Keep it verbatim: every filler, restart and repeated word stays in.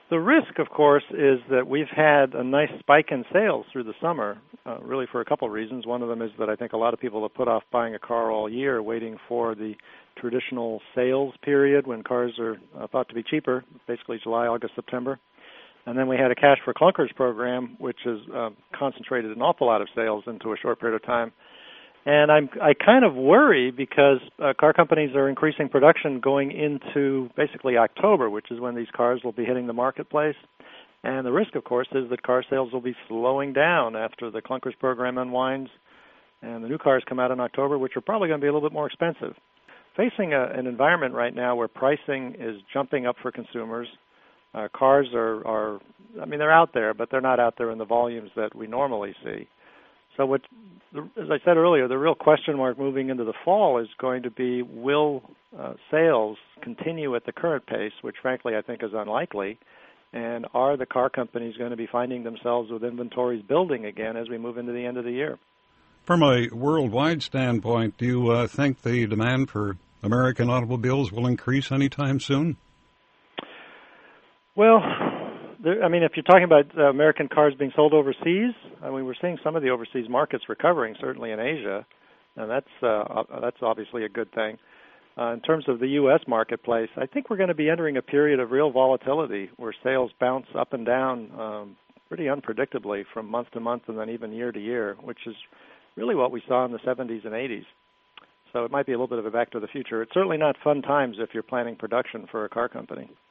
The risk, of course, is that we've had a nice spike in sales through the summer, uh, really for a couple of reasons. One of them is that I think a lot of people have put off buying a car all year, waiting for the traditional sales period when cars are uh, thought to be cheaper, basically July, August, September. And then we had a Cash for Clunkers program, which has uh, concentrated an awful lot of sales into a short period of time. And I'm, I kind of worry because uh, car companies are increasing production going into basically October, which is when these cars will be hitting the marketplace. And the risk, of course, is that car sales will be slowing down after the Clunkers program unwinds and the new cars come out in October, which are probably going to be a little bit more expensive. Facing a, an environment right now where pricing is jumping up for consumers, uh, cars are, are, I mean, they're out there, but they're not out there in the volumes that we normally see. So what, as I said earlier, the real question mark moving into the fall is going to be, will uh, sales continue at the current pace, which frankly I think is unlikely, and are the car companies going to be finding themselves with inventories building again as we move into the end of the year? From a worldwide standpoint, do you uh, think the demand for American automobiles will increase anytime soon? Well, There, I mean, if you're talking about uh, American cars being sold overseas, I mean, we're seeing some of the overseas markets recovering, certainly in Asia, and that's uh, that's obviously a good thing. Uh, in terms of the U S marketplace, I think we're going to be entering a period of real volatility where sales bounce up and down um, pretty unpredictably from month to month and then even year to year, which is really what we saw in the seventies and eighties. So it might be a little bit of a back to the future. It's certainly not fun times if you're planning production for a car company.